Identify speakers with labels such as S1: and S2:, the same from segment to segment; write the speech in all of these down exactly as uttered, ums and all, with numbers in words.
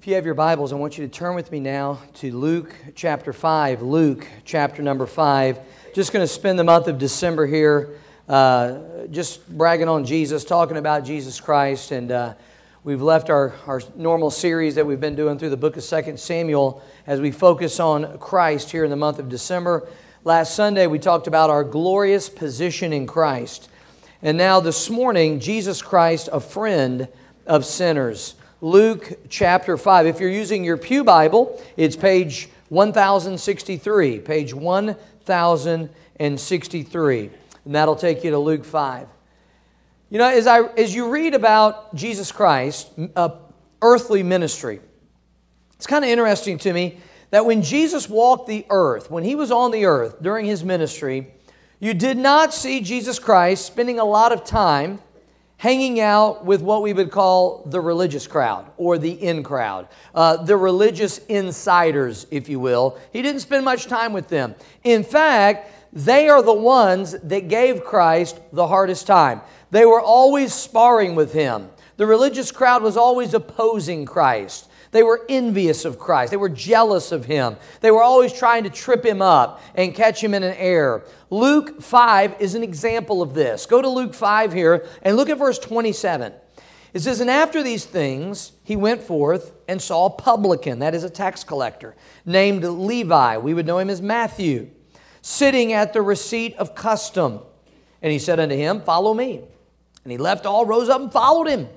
S1: If you have your Bibles, I want you to turn with me now to Luke chapter five. Luke chapter number five. Just going to spend the month of December here uh, just bragging on Jesus, talking about Jesus Christ. And uh, we've left our, our normal series that we've been doing through the book of Second Samuel as we focus on Christ here in the month of December. Last Sunday we talked about our glorious position in Christ. And now this morning, Jesus Christ, a friend of sinners. Luke chapter five. If you're using your pew Bible, it's page one thousand sixty-three. Page one thousand sixty-three. And that'll take you to Luke five. You know, as I as you read about Jesus Christ, uh, earthly ministry, it's kind of interesting to me that when Jesus walked the earth, when He was on the earth during His ministry, you did not see Jesus Christ spending a lot of time hanging out with what we would call the religious crowd or the in crowd, uh, the religious insiders, if you will. He didn't spend much time with them. In fact, they are the ones that gave Christ the hardest time. They were always sparring with Him. The religious crowd was always opposing Christ. They were envious of Christ. They were jealous of Him. They were always trying to trip Him up and catch Him in an error. Luke five is an example of this. Go to Luke five here and look at verse twenty-seven. It says, "And after these things, He went forth and saw a publican," that is a tax collector, named Levi, we would know him as Matthew, sitting at the receipt of custom. And He said unto him, Follow me. And he left all, rose up and followed Him.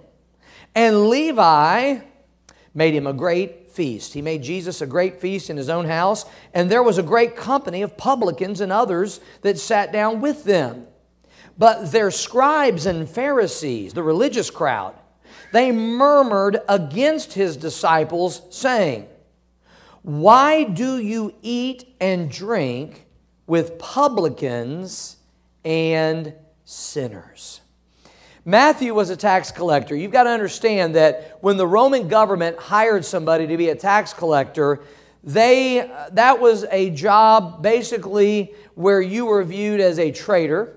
S1: And Levi made Him a great feast. He made Jesus a great feast in His own house, and there was a great company of publicans and others that sat down with them. But their scribes and Pharisees, the religious crowd, they murmured against His disciples, saying, Why do you eat and drink with publicans and sinners? Matthew was a tax collector. You've got to understand that when the Roman government hired somebody to be a tax collector, they that was a job basically where you were viewed as a traitor.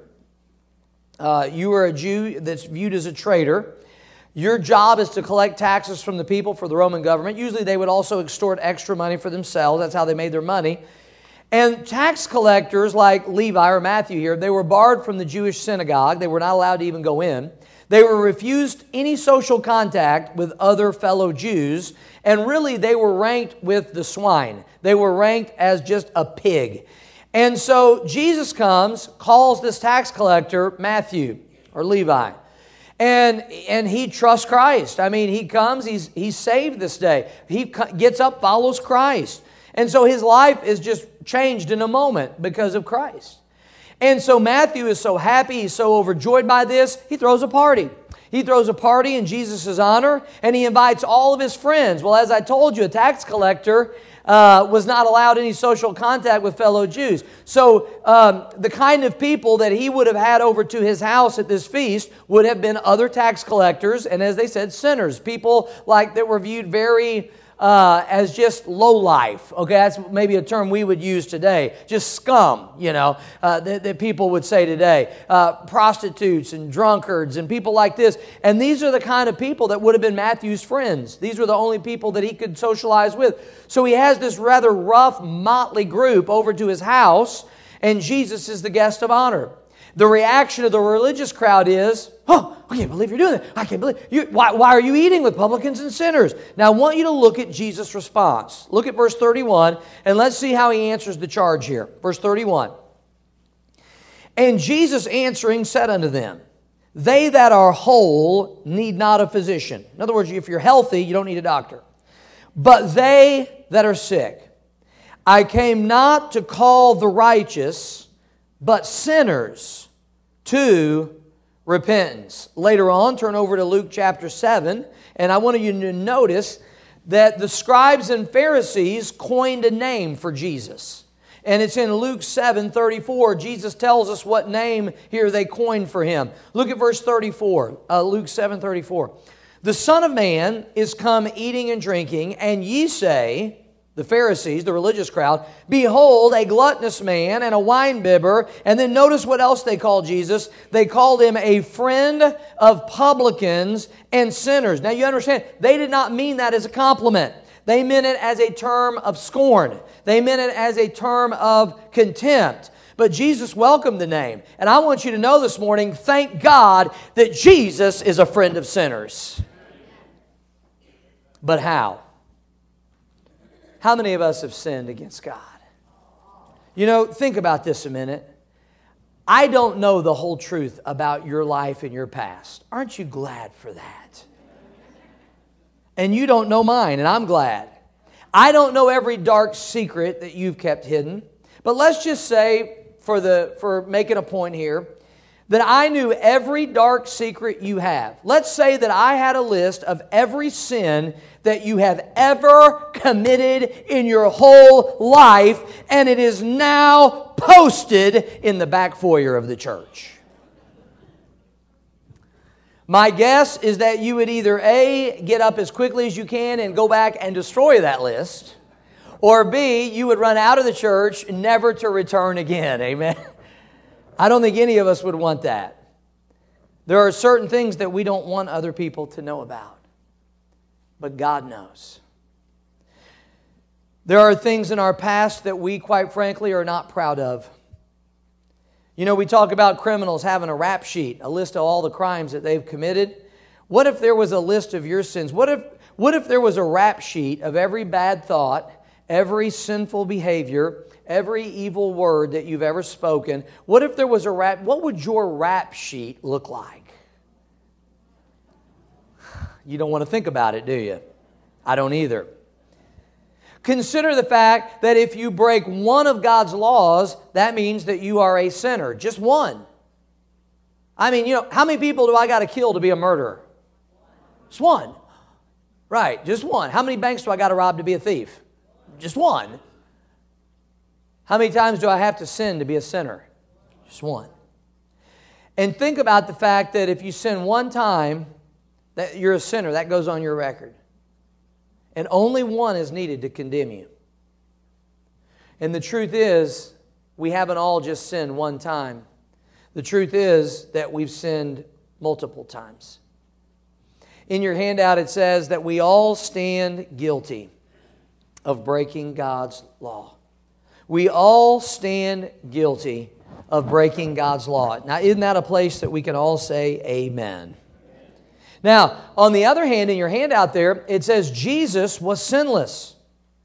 S1: Uh, you were a Jew that's viewed as a traitor. Your job is to collect taxes from the people for the Roman government. Usually they would also extort extra money for themselves. That's how they made their money. And tax collectors like Levi or Matthew here, they were barred from the Jewish synagogue. They were not allowed to even go in. They were refused any social contact with other fellow Jews. And really, they were ranked with the swine. They were ranked as just a pig. And so Jesus comes, calls this tax collector Matthew or Levi. And, and he trusts Christ. I mean, he comes, he's, he's saved this day. He gets up, follows Christ. And so his life is just changed in a moment because of Christ. And so Matthew is so happy, he's so overjoyed by this, he throws a party. He throws a party in Jesus' honor, and he invites all of his friends. Well, as I told you, a tax collector uh, was not allowed any social contact with fellow Jews. So um, the kind of people that he would have had over to his house at this feast would have been other tax collectors, and as they said, sinners. People like that were viewed very Uh, as just low life. Okay, that's maybe a term we would use today. Just scum, you know, uh, that, that people would say today. Uh, prostitutes and drunkards and people like this. And these are the kind of people that would have been Matthew's friends. These were the only people that he could socialize with. So he has this rather rough, motley group over to his house, and Jesus is the guest of honor. The reaction of the religious crowd is, oh, I can't believe you're doing that. I can't believe you. Why, why are you eating with publicans and sinners? Now, I want you to look at Jesus' response. Look at verse thirty-one, and let's see how He answers the charge here. Verse thirty-one. And Jesus answering said unto them, They that are whole need not a physician. In other words, if you're healthy, you don't need a doctor. But they that are sick. I came not to call the righteous, but sinners to repentance. Later on, turn over to Luke chapter seven, and I want you to notice that the scribes and Pharisees coined a name for Jesus. And it's in Luke seven thirty-four. Jesus tells us what name here they coined for Him. Look at verse thirty-four, uh, Luke seven thirty-four. The Son of Man is come eating and drinking, and ye say, the Pharisees, the religious crowd, behold, a gluttonous man and a winebibber. And then notice what else they called Jesus. They called Him a friend of publicans and sinners. Now you understand, they did not mean that as a compliment. They meant it as a term of scorn. They meant it as a term of contempt. But Jesus welcomed the name. And I want you to know this morning, thank God that Jesus is a friend of sinners. But how? How many of us have sinned against God? You know, think about this a minute. I don't know the whole truth about your life and your past. Aren't you glad for that? And you don't know mine, and I'm glad. I don't know every dark secret that you've kept hidden. But let's just say, for the for making a point here, that I knew every dark secret you have. Let's say that I had a list of every sin that you have ever committed in your whole life, and it is now posted in the back foyer of the church. My guess is that you would either A, get up as quickly as you can and go back and destroy that list, or B, you would run out of the church never to return again. Amen? I don't think any of us would want that. There are certain things that we don't want other people to know about, but God knows. There are things in our past that we, quite frankly, are not proud of. You know, we talk about criminals having a rap sheet, a list of all the crimes that they've committed. What if there was a list of your sins? What if, what if there was a rap sheet of every bad thought, every sinful behavior, every evil word that you've ever spoken? What if there was a rap? What would your rap sheet look like? You don't want to think about it, do you? I don't either. Consider the fact that if you break one of God's laws, that means that you are a sinner. Just one. I mean, you know, how many people do I got to kill to be a murderer? Just one. Right, just one. How many banks do I got to rob to be a thief? Just one. How many times do I have to sin to be a sinner? Just one. And think about the fact that if you sin one time, that you're a sinner. That goes on your record. And only one is needed to condemn you. And the truth is, we haven't all just sinned one time. The truth is that we've sinned multiple times. In your handout it says that we all stand guilty of breaking God's law. We all stand guilty of breaking God's law. Now, isn't that a place that we can all say amen? Now, on the other hand, in your handout there, it says Jesus was sinless.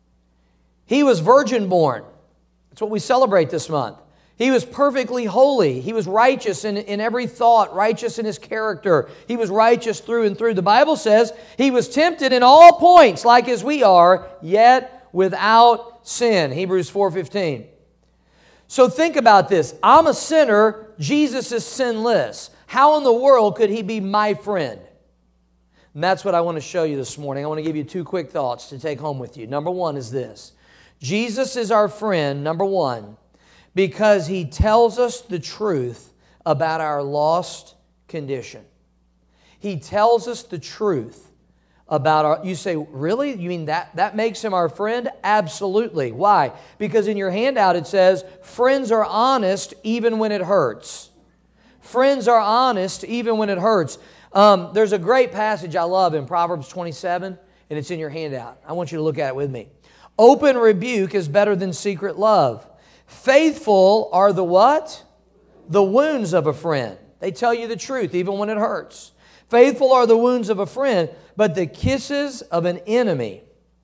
S1: He was virgin born. That's what we celebrate this month. He was perfectly holy. He was righteous in, in every thought, righteous in His character. He was righteous through and through. The Bible says He was tempted in all points like as we are, yet without sin. Hebrews four fifteen. So think about this. I'm a sinner. Jesus is sinless. How in the world could He be my friend? And that's what I want to show you this morning. I want to give you two quick thoughts to take home with you. Number one is this. Jesus is our friend, number one, because He tells us the truth about our lost condition. He tells us the truth about our... You say, really? You mean that, that makes Him our friend? Absolutely. Why? Because in your handout it says, friends are honest even when it hurts. Friends are honest even when it hurts. Um, there's a great passage I love in Proverbs twenty-seven, and it's in your handout. I want you to look at it with me. Open rebuke is better than secret love. Faithful are the what? The wounds of a friend. They tell you the truth even when it hurts. Faithful are the wounds of a friend, but the kisses of an enemy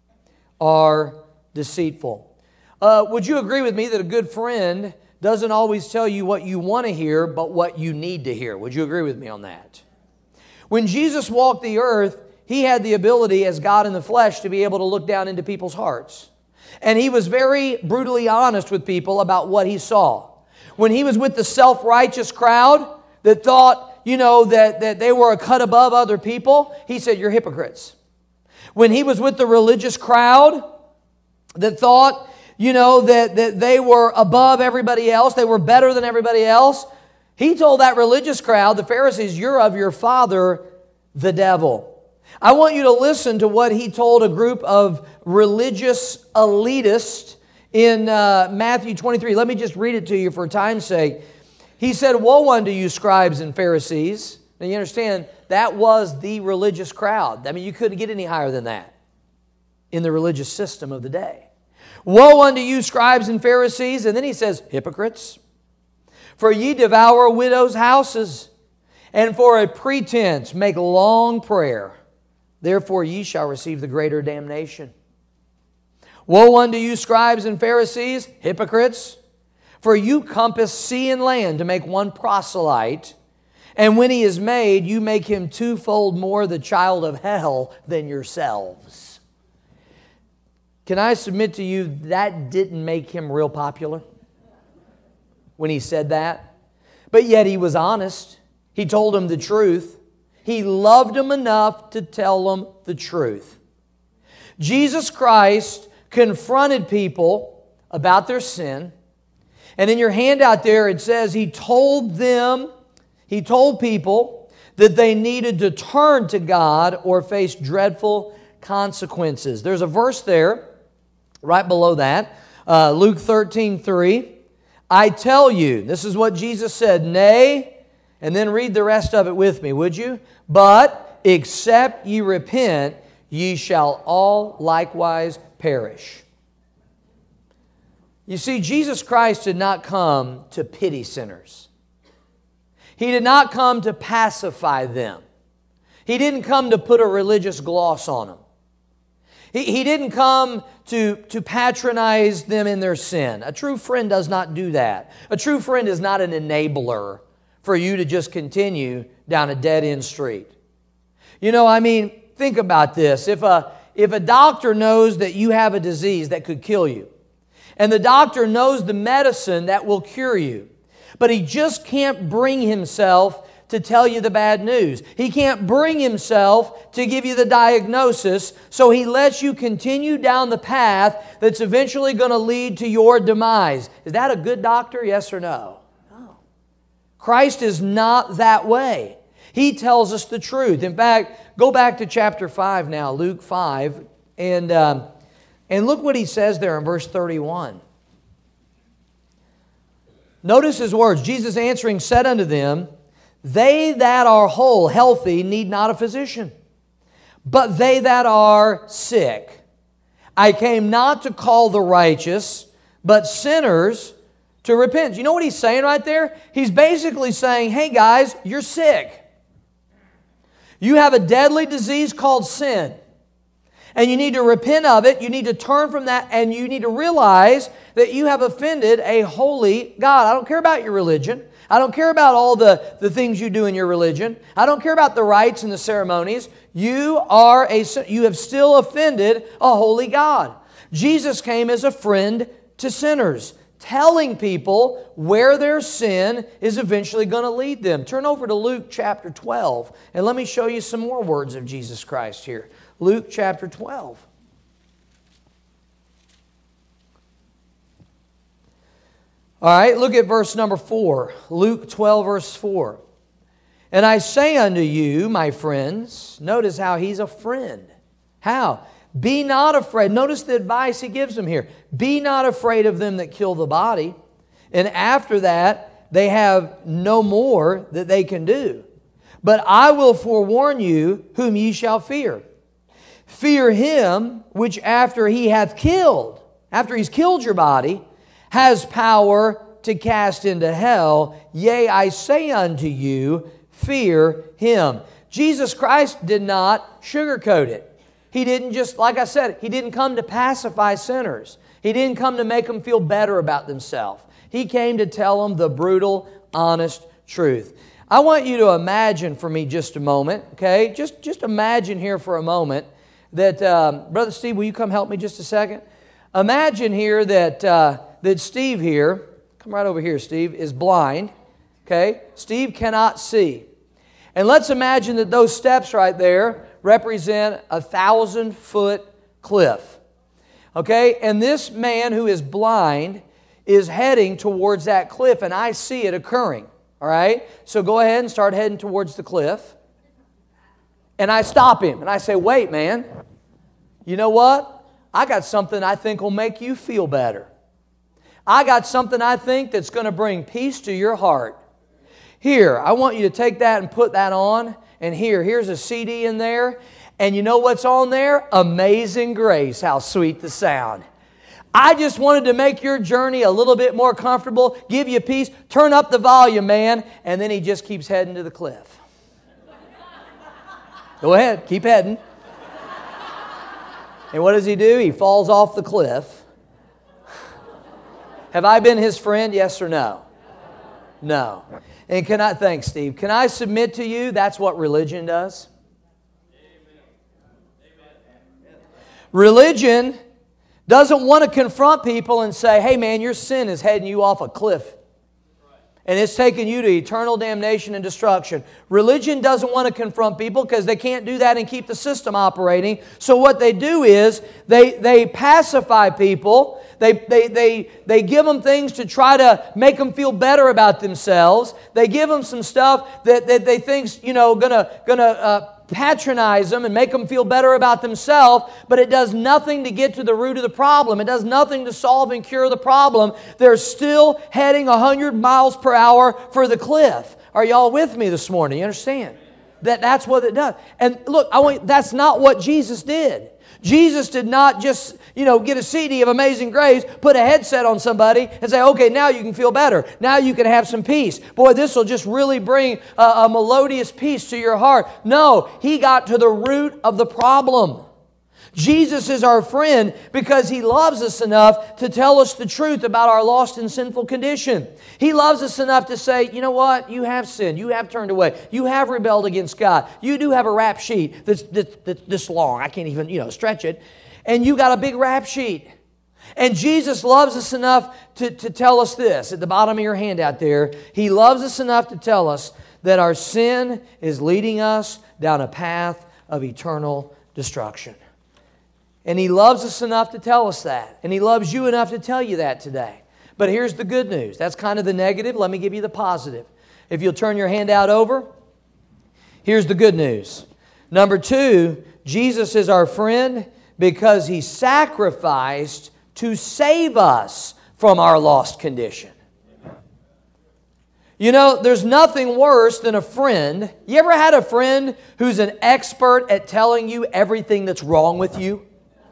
S1: are deceitful. Uh, would you agree with me that a good friend doesn't always tell you what you want to hear, but what you need to hear? Would you agree with me on that? When Jesus walked the earth, He had the ability as God in the flesh to be able to look down into people's hearts. And He was very brutally honest with people about what He saw. When He was with the self-righteous crowd that thought, you know, that, that they were a cut above other people, He said, you're hypocrites. When He was with the religious crowd that thought, you know, that, that they were above everybody else, they were better than everybody else, He told that religious crowd, the Pharisees, you're of your father, the devil. I want you to listen to what He told a group of religious elitists in uh, Matthew twenty-three. Let me just read it to you for time's sake. He said, woe unto you, scribes and Pharisees. Now you understand, that was the religious crowd. I mean, you couldn't get any higher than that in the religious system of the day. Woe unto you, scribes and Pharisees, and then he says, hypocrites, for ye devour widows' houses, and for a pretense make long prayer. Therefore ye shall receive the greater damnation. Woe unto you, scribes and Pharisees, hypocrites, for you compass sea and land to make one proselyte, and when he is made, you make him twofold more the child of hell than yourselves. Can I submit to you, that didn't make him real popular when he said that? But yet he was honest. He told them the truth. He loved them enough to tell them the truth. Jesus Christ confronted people about their sin. And in your handout there it says He told them, He told people that they needed to turn to God or face dreadful consequences. There's a verse there right below that, uh, Luke thirteen three. I tell you, this is what Jesus said, nay, and then read the rest of it with me, would you? But except ye repent, ye shall all likewise perish. You see, Jesus Christ did not come to pity sinners. He did not come to pacify them. He didn't come to put a religious gloss on them. He, he didn't come to, to patronize them in their sin. A true friend does not do that. A true friend is not an enabler for you to just continue down a dead-end street. You know, I mean, think about this. If a, if a doctor knows that you have a disease that could kill you, and the doctor knows the medicine that will cure you, but he just can't bring himself to tell you the bad news. He can't bring himself to give you the diagnosis, so he lets you continue down the path that's eventually going to lead to your demise. Is that a good doctor? Yes or no? No. Christ is not that way. He tells us the truth. In fact, go back to chapter five now, Luke five, and, um, and look what he says there in verse thirty-one. Notice his words. Jesus answering said unto them, they that are whole, healthy, need not a physician, but they that are sick. I came not to call the righteous, but sinners to repent. You know what he's saying right there? He's basically saying, hey guys, you're sick. You have a deadly disease called sin. And you need to repent of it. You need to turn from that. And you need to realize that you have offended a holy God. I don't care about your religion. I don't care about all the, the things you do in your religion. I don't care about the rites and the ceremonies. You are a, you have still offended a holy God. Jesus came as a friend to sinners, telling people where their sin is eventually going to lead them. Turn over to Luke chapter twelve, and let me show you some more words of Jesus Christ here. Luke chapter twelve. All right, look at verse number four. Luke twelve, verse four. And I say unto you, my friends, notice how he's a friend. How? Be not afraid. Notice the advice he gives them here. Be not afraid of them that kill the body, and after that they have no more that they can do. But I will forewarn you whom ye shall fear. Fear him which after he hath killed, after he's killed your body, has power to cast into hell. Yea, I say unto you, fear him. Jesus Christ did not sugarcoat it. He didn't just, like I said, He didn't come to pacify sinners. He didn't come to make them feel better about themselves. He came to tell them the brutal, honest truth. I want you to imagine for me just a moment, okay? Just, just imagine here for a moment that, um, Brother Steve, will you come help me just a second? Imagine here that, uh, that Steve here, come right over here, Steve, is blind, okay? Steve cannot see. And let's imagine that those steps right there represent a thousand-foot cliff, okay? And this man who is blind is heading towards that cliff, and I see it occurring, all right? So go ahead and start heading towards the cliff. And I stop him, and I say, wait, man, you know what? I got something I think will make you feel better. I got something I think that's going to bring peace to your heart. Here, I want you to take that and put that on. And here, here's a C D in there. And you know what's on there? Amazing Grace. How sweet the sound. I just wanted to make your journey a little bit more comfortable, give you peace. Turn up the volume, man. And then he just keeps heading to the cliff. Go ahead, keep heading. And what does he do? He falls off the cliff. Have I been his friend? Yes or no? No. And can I, thanks Steve, can I submit to you that's what religion does? Religion doesn't want to confront people and say, hey man, your sin is heading you off a cliff. And it's taking you to eternal damnation and destruction. Religion doesn't want to confront people because they can't do that and keep the system operating. So what they do is they, they pacify people. They, they, they, they give them things to try to make them feel better about themselves. They give them some stuff that, that they think's, you know, gonna, gonna uh, patronize them and make them feel better about themselves, but it does nothing to get to the root of the problem. It does nothing to solve and cure the problem. They're still heading one hundred miles per hour for the cliff. Are y'all with me this morning? You understand? That that's what it does. And look, I want, that's not what Jesus did. Jesus did not just, you know, get a C D of Amazing Grace, put a headset on somebody and say, okay, now you can feel better. Now you can have some peace. Boy, this will just really bring a, a melodious peace to your heart. No, He got to the root of the problem. Jesus is our friend because He loves us enough to tell us the truth about our lost and sinful condition. He loves us enough to say, you know what? You have sinned. You have turned away. You have rebelled against God. You do have a rap sheet that's, that's, that's this long. I can't even, you know, stretch it. And you got a big rap sheet. And Jesus loves us enough to, to tell us this. At the bottom of your handout there, He loves us enough to tell us that our sin is leading us down a path of eternal destruction. And He loves us enough to tell us that. And He loves you enough to tell you that today. But here's the good news. That's kind of the negative. Let me give you the positive. If you'll turn your handout over, here's the good news. Number two, Jesus is our friend because He sacrificed to save us from our lost condition. You know, there's nothing worse than a friend. You ever had a friend who's an expert at telling you everything that's wrong with you?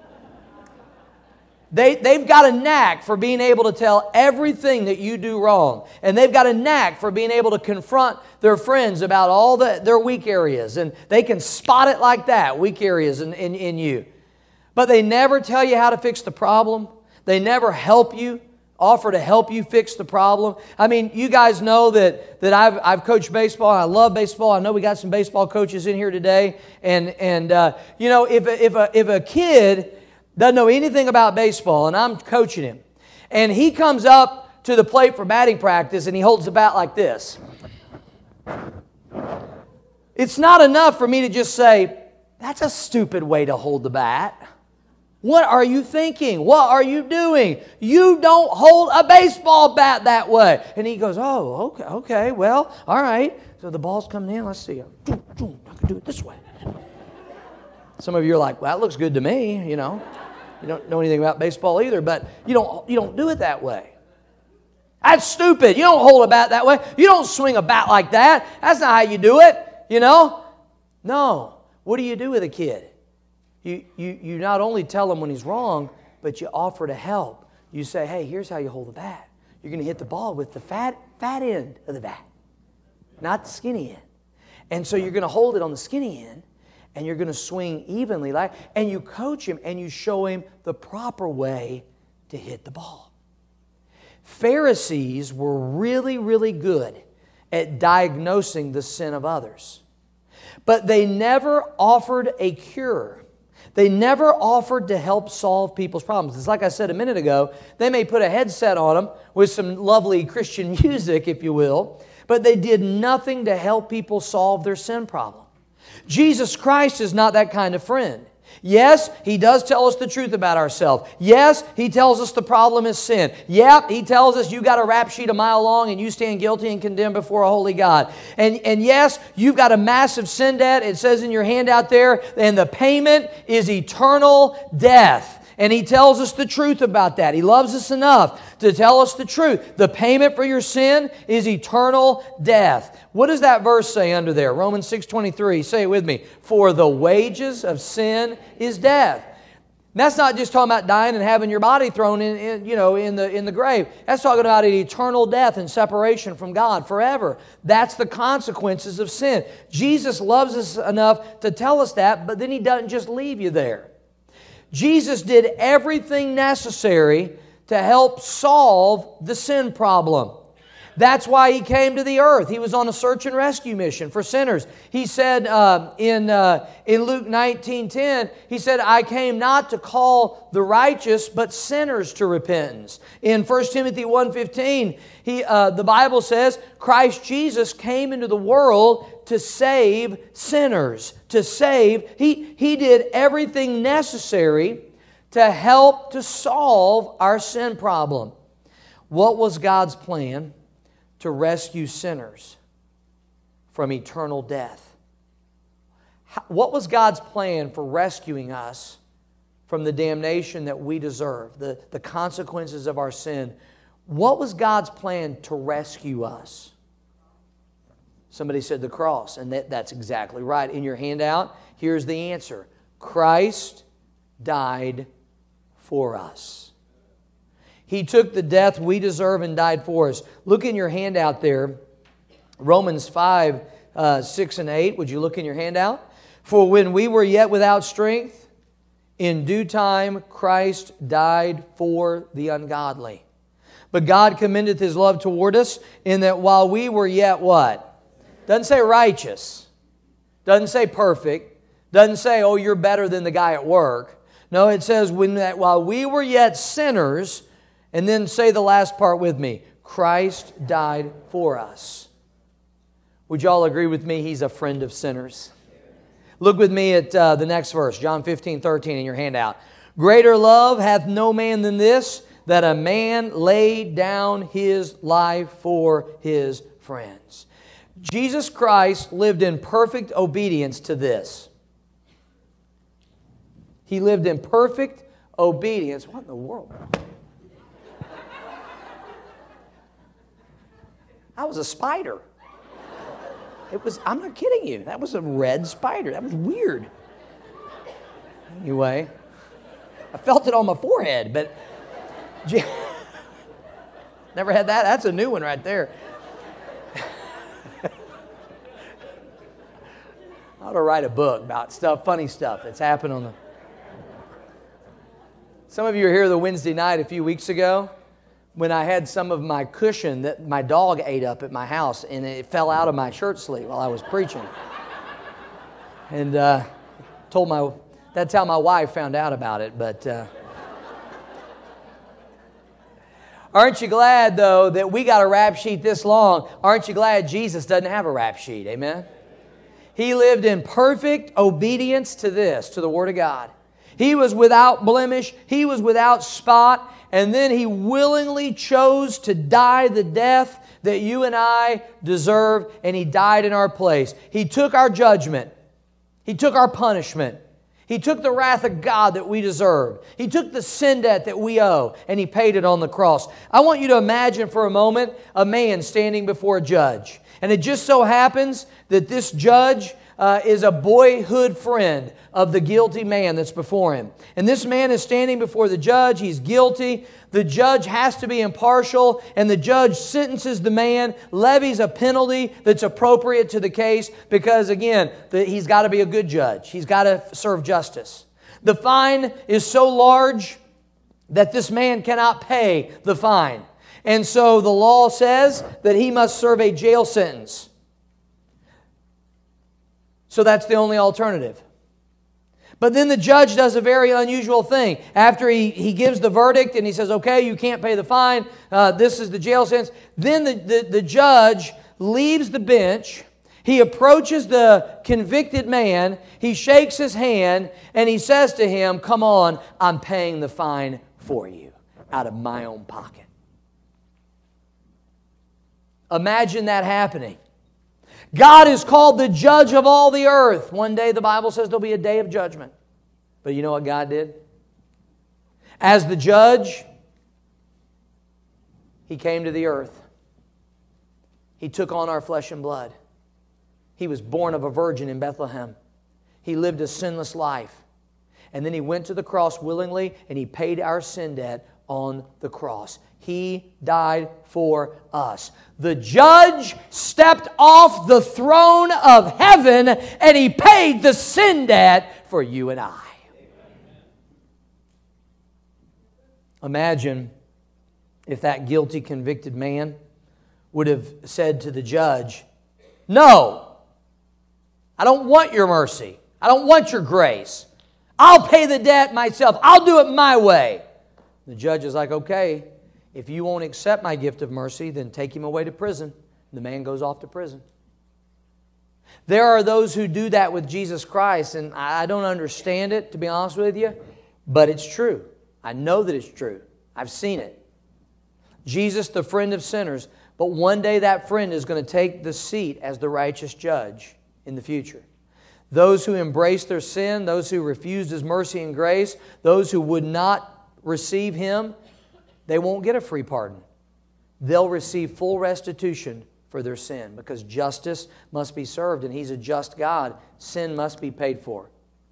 S1: They, they've got a knack for being able to tell everything that you do wrong. And they've got a knack for being able to confront their friends about all the, their weak areas. And they can spot it like that, weak areas in, in, in you. But they never tell you how to fix the problem. They never help you, offer to help you fix the problem. I mean, you guys know that, that I've, I've coached baseball. I love baseball. I know we got some baseball coaches in here today. And, and uh, you know, if a, if a, if a kid doesn't know anything about baseball, and I'm coaching him, and he comes up to the plate for batting practice, and he holds the bat like this. It's not enough for me to just say, that's a stupid way to hold the bat. What are you thinking? What are you doing? You don't hold a baseball bat that way. And he goes, oh, okay, okay, well, all right. So the ball's coming in. Let's see. I can do it this way. Some of you are like, well, that looks good to me, you know. You don't know anything about baseball either, but you don't, you don't do it that way. That's stupid. You don't hold a bat that way. You don't swing a bat like that. That's not how you do it, you know. No. What do you do with a kid? You, you, you not only tell him when he's wrong, but you offer to help. You say, hey, here's how you hold the bat. You're going to hit the ball with the fat, fat end of the bat, not the skinny end. And so you're going to hold it on the skinny end, and you're going to swing evenly, like, and you coach him and you show him the proper way to hit the ball. Pharisees were really, really good at diagnosing the sin of others. But they never offered a cure. They never offered to help solve people's problems. It's like I said a minute ago, they may put a headset on them with some lovely Christian music, if you will, but they did nothing to help people solve their sin problem. Jesus Christ is not that kind of friend. Yes, He does tell us the truth about ourselves. Yes, He tells us the problem is sin. Yep, He tells us you got a rap sheet a mile long and you stand guilty and condemned before a holy God. And, and yes, you've got a massive sin debt. It says in your handout there, and the payment is eternal death. And He tells us the truth about that. He loves us enough to tell us the truth. The payment for your sin is eternal death. What does that verse say under there? Romans six twenty-three. Say it with me. For the wages of sin is death. That's not just talking about dying and having your body thrown in, in, you know, in the in the grave. That's talking about an eternal death and separation from God forever. That's the consequences of sin. Jesus loves us enough to tell us that, but then He doesn't just leave you there. Jesus did everything necessary to help solve the sin problem. That's why He came to the earth. He was on a search and rescue mission for sinners. He said uh, in, uh, in Luke nineteen ten, He said, I came not to call the righteous, but sinners to repentance. In First Timothy one fifteen, he, uh, the Bible says, Christ Jesus came into the world to save sinners. To save, He, he did everything necessary to help to solve our sin problem. What was God's plan? To rescue sinners from eternal death. What was God's plan for rescuing us from the damnation that we deserve, the, the consequences of our sin? What was God's plan to rescue us? Somebody said the cross, and that, that's exactly right. In your handout, here's the answer. Christ died for us. He took the death we deserve and died for us. Look in your handout there, Romans five, uh, six and eight. Would you look in your handout? For when we were yet without strength, in due time Christ died for the ungodly. But God commendeth His love toward us in that while we were yet what? Doesn't say righteous. Doesn't say perfect. Doesn't say, oh, you're better than the guy at work. No, it says when that while we were yet sinners. And then say the last part with me. Christ died for us. Would you all agree with me? He's a friend of sinners. Look with me at uh, the next verse. John fifteen thirteen in your handout. Greater love hath no man than this, that a man laid down his life for his friends. Jesus Christ lived in perfect obedience to this. He lived in perfect obedience. What in the world? That was a spider. It was, I'm not kidding you. That was a red spider. That was weird. Anyway, I felt it on my forehead, but never had that. That's a new one right there. I ought to write a book about stuff, funny stuff that's happened on the... Some of you were here the Wednesday night a few weeks ago, when I had some of my cushion that my dog ate up at my house, and it fell out of my shirt sleeve while I was preaching. And uh, told my that's how my wife found out about it. But uh, aren't you glad, though, that we got a rap sheet this long? Aren't you glad Jesus doesn't have a rap sheet? Amen? He lived in perfect obedience to this, to the Word of God. He was without blemish. He was without spot. And then He willingly chose to die the death that you and I deserve, and He died in our place. He took our judgment. He took our punishment. He took the wrath of God that we deserved. He took the sin debt that we owe, and He paid it on the cross. I want you to imagine for a moment a man standing before a judge. And it just so happens that this judge Uh, is a boyhood friend of the guilty man that's before him. And this man is standing before the judge. He's guilty. The judge has to be impartial, and the judge sentences the man, levies a penalty that's appropriate to the case because, again, the, he's got to be a good judge. He's got to serve justice. The fine is so large that this man cannot pay the fine. And so the law says that he must serve a jail sentence. So that's the only alternative. But then the judge does a very unusual thing. After he, he gives the verdict and he says, okay, you can't pay the fine, uh, this is the jail sentence. Then the, the, the judge leaves the bench. He approaches the convicted man. He shakes his hand and he says to him, come on, I'm paying the fine for you out of my own pocket. Imagine that happening. God is called the judge of all the earth. One day the Bible says there'll be a day of judgment. But you know what God did? As the judge, He came to the earth. He took on our flesh and blood. He was born of a virgin in Bethlehem. He lived a sinless life. And then He went to the cross willingly, and He paid our sin debt on the cross. He died for us. The judge stepped off the throne of heaven, and He paid the sin debt for you and I. Imagine if that guilty, convicted man would have said to the judge, "No, I don't want your mercy. I don't want your grace. I'll pay the debt myself. I'll do it my way." The judge is like, "Okay, if you won't accept my gift of mercy, then take him away to prison." The man goes off to prison. There are those who do that with Jesus Christ, and I don't understand it, to be honest with you, but it's true. I know that it's true. I've seen it. Jesus, the friend of sinners, but one day that friend is going to take the seat as the righteous judge in the future. Those who embrace their sin, those who refused His mercy and grace, those who would not receive Him, they won't get a free pardon. They'll receive full restitution for their sin, because justice must be served, and He's a just God. Sin must be paid for.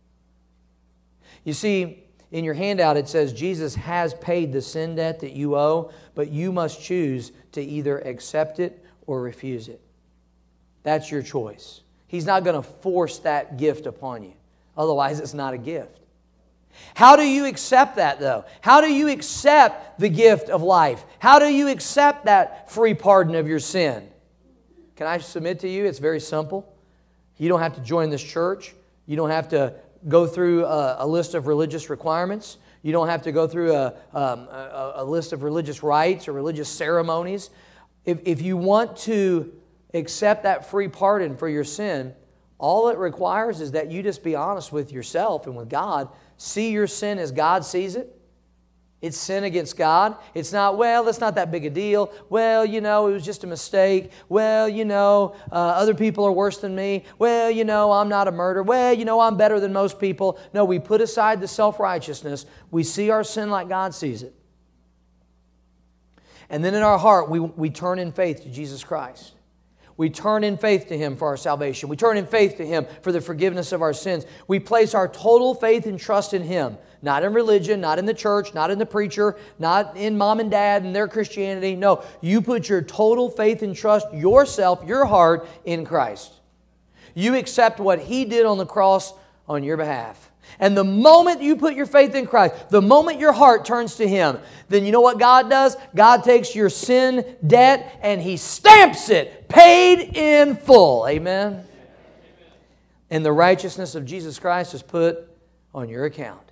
S1: You see, in your handout it says Jesus has paid the sin debt that you owe, but you must choose to either accept it or refuse it. That's your choice. He's not going to force that gift upon you. Otherwise, it's not a gift. How do you accept that, though? How do you accept the gift of life? How do you accept that free pardon of your sin? Can I submit to you? It's very simple. You don't have to join this church. You don't have to go through a, a list of religious requirements. You don't have to go through a, um, a, a list of religious rites or religious ceremonies. If, if you want to accept that free pardon for your sin, all it requires is that you just be honest with yourself and with God. See your sin as God sees it. It's sin against God. It's not, well, that's not that big a deal. Well, you know, it was just a mistake. Well, you know, uh, other people are worse than me. Well, you know, I'm not a murderer. Well, you know, I'm better than most people. No, we put aside the self-righteousness. We see our sin like God sees it. And then in our heart, we, we turn in faith to Jesus Christ. We turn in faith to Him for our salvation. We turn in faith to Him for the forgiveness of our sins. We place our total faith and trust in Him. Not in religion, not in the church, not in the preacher, not in mom and dad and their Christianity. No, you put your total faith and trust yourself, your heart, in Christ. You accept what He did on the cross on your behalf. And the moment you put your faith in Christ, the moment your heart turns to Him, then you know what God does? God takes your sin debt and He stamps it, paid in full. Amen? And the righteousness of Jesus Christ is put on your account.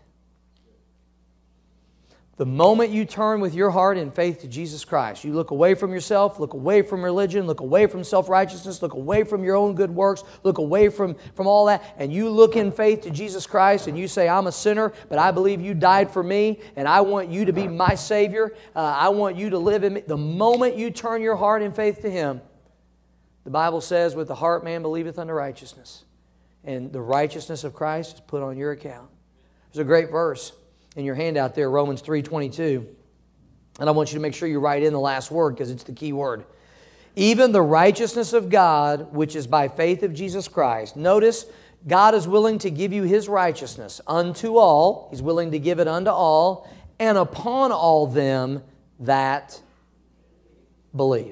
S1: The moment you turn with your heart in faith to Jesus Christ, you look away from yourself, look away from religion, look away from self-righteousness, look away from your own good works, look away from, from all that, and you look in faith to Jesus Christ and you say, I'm a sinner, but I believe You died for me, and I want You to be my Savior. Uh, I want You to live in me. The moment you turn your heart in faith to Him, the Bible says, with the heart man believeth unto righteousness, and the righteousness of Christ is put on your account. There's a great verse in your handout there, Romans three twenty-two. And I want you to make sure you write in the last word, because it's the key word. Even the righteousness of God, which is by faith of Jesus Christ. Notice, God is willing to give you His righteousness unto all. He's willing to give it unto all, and upon all them that believe.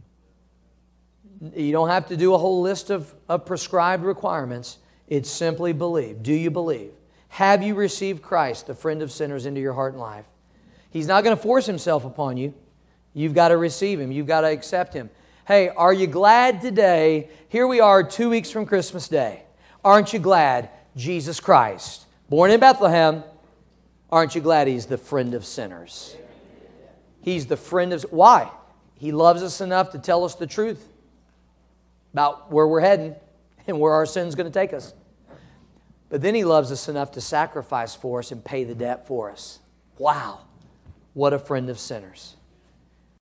S1: You don't have to do a whole list of, of prescribed requirements. It's simply believe. Do you believe? Have you received Christ, the friend of sinners, into your heart and life? He's not going to force Himself upon you. You've got to receive Him. You've got to accept Him. Hey, are you glad today? Here we are two weeks from Christmas Day. Aren't you glad Jesus Christ, born in Bethlehem, aren't you glad He's the friend of sinners? He's the friend of... Why? He loves us enough to tell us the truth about where we're heading and where our sin's going to take us. But then He loves us enough to sacrifice for us and pay the debt for us. Wow. What a friend of sinners.